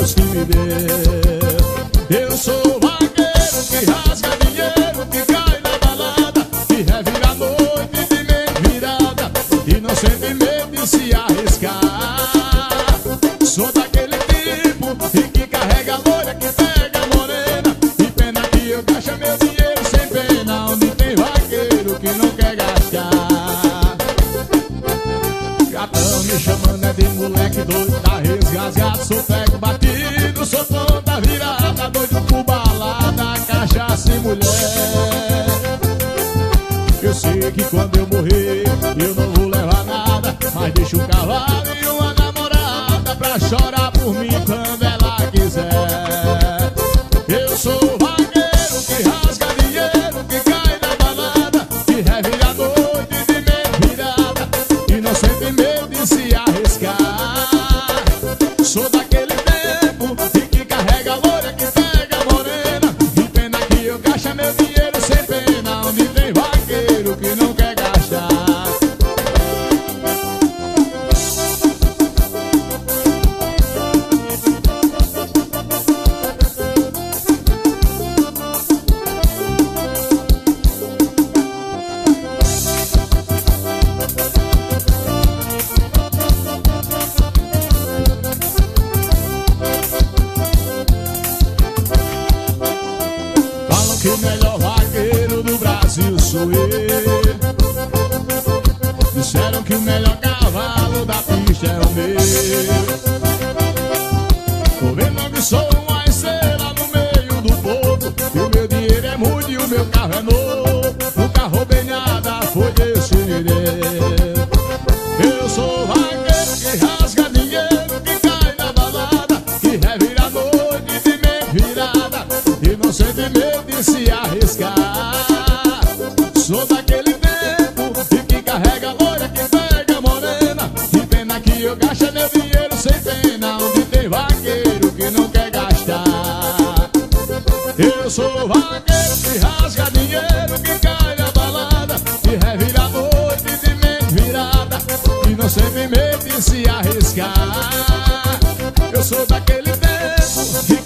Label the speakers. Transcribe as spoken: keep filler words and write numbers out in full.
Speaker 1: Deus que me deu. Eu sou vaqueiro que rasga dinheiro, que cai na balada, que revira a noite de mente virada e não sente medo de se arriscar. Sou daquele tipo e que carrega a loira, que pega a morena, e pena que eu gasto meu dinheiro sem pena. Onde tem vaqueiro que não quer gastar. Gatão me chamando é de moleque doido, tá resgasgado, sou pego batido, sou ponta virada, doido por balada, cachaça e mulher. Eu sei que quando eu morrer eu não vou levar nada, mas deixo o cavalo e uma namorada pra chorar por mim quando ela quiser. Eu sou vaqueiro que rasga dinheiro, que cai na balada, que revira a noite de mente virada e não sente medo de se arriscar. Sou daquele tempo e que carrega a loira, que pega a morena, e pena que eu gasto meu dinheiro sem pena. Onde tem vaqueiro que não quer gastar. Falam que o melhor vaqueiro do Brasil sou eu. Disseram que o melhor cavalo da pista é o meu. Tô vendo que sou uma estrela no meio do povo, e o meu dinheiro é muito e o meu carro é novo. Nunca roubei nada, foi desse jeito. Eu sou vaqueiro que rasga dinheiro, que cai na balada, que revira a noite de mente virada e não sente medo de se arriscar. Sou daquele tempo e que carrega a loira, que pega a morena, e pena que eu gasto meu dinheiro sem pena. Onde tem vaqueiro que não quer gastar. Eu sou vaqueiro que rasga dinheiro, que cai na balada, que revira a noite de mente virada e não sente medo de se arriscar. Eu sou daquele tempo que